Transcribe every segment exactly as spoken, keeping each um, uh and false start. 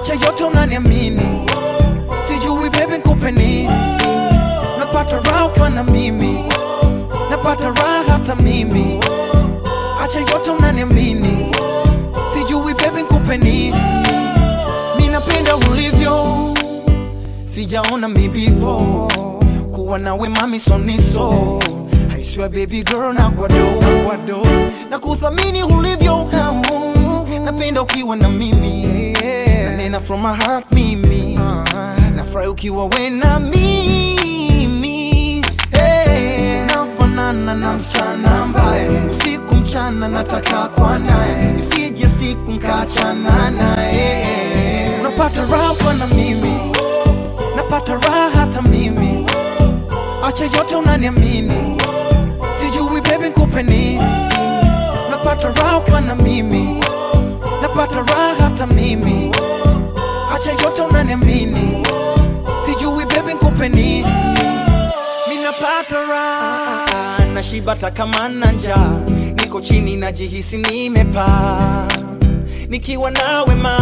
acha yote unaniamini. Sijui baby nikupe nini, napata raha ukiwa na mimi, napata raha hata mimi. Acha yote unaniamini, sijui baby nikupe nini. Mimi napenda ulivyo, sijaona mi before. Kuwa nawe mami soniso, I swear baby girl na kwado, kwado na kuthamini ulivyo. Napenda ukiwa na mimi, nanena from my heart mimi, nafurahi ukiwa we na mimi. Nafanana na msichana ambaye usiku mchana nataka kwa naye, isije siku mkachana naye. Unapata raha kwa na mimi, napata raha hata mimi. Acha yote unaniamini, sijui baby nikupe nini, napata raha kwa na mimi, napata raha hata mimi. Acha yote unaniamini, sijui baby nikupe nini. Mimi napata raha, nashiba hata kama na njaa, niko chini najihisi nimepaa nikiwa nawe ma.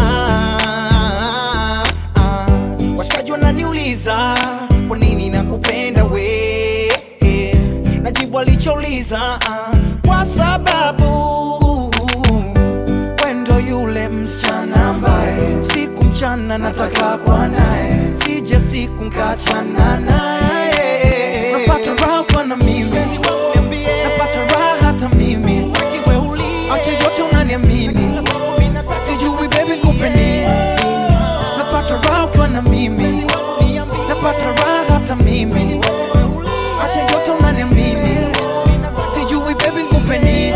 Washikaji wananiuliza kwa nini nakupenda we, najibu walichouliza, kwa sababu wendo yule msichana ambaye usiku mchana nataka kwa naye, sije siku nkachana naye. Napata raha kwa na mimi, napata raha hata mimi. Acha yote unaniamini, sijui baby nikupe nini, napata raha kwa na mimi, napata raha hata mimi. Acha yote unaniamini, sijui baby nikupe nini.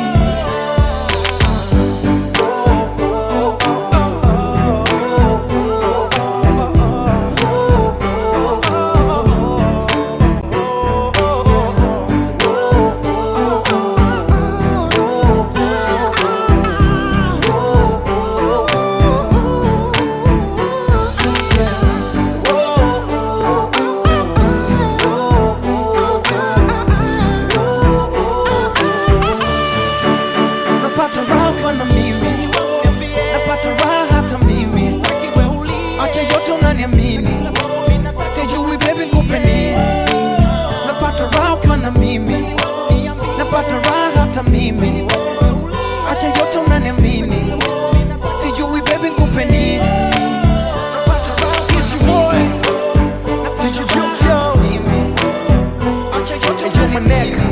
Napata raha kwa na mimi, napata raha hata mimi. Acha yote unaniamini, sijui baby nikupe nini, napata raha kwa na mimi, napata raha hata mimi. Acha yote unaniamini, sijui baby nikupe nini, napata raha kwa na mimi, napata raha hata mimi. Acha yote unaniamini.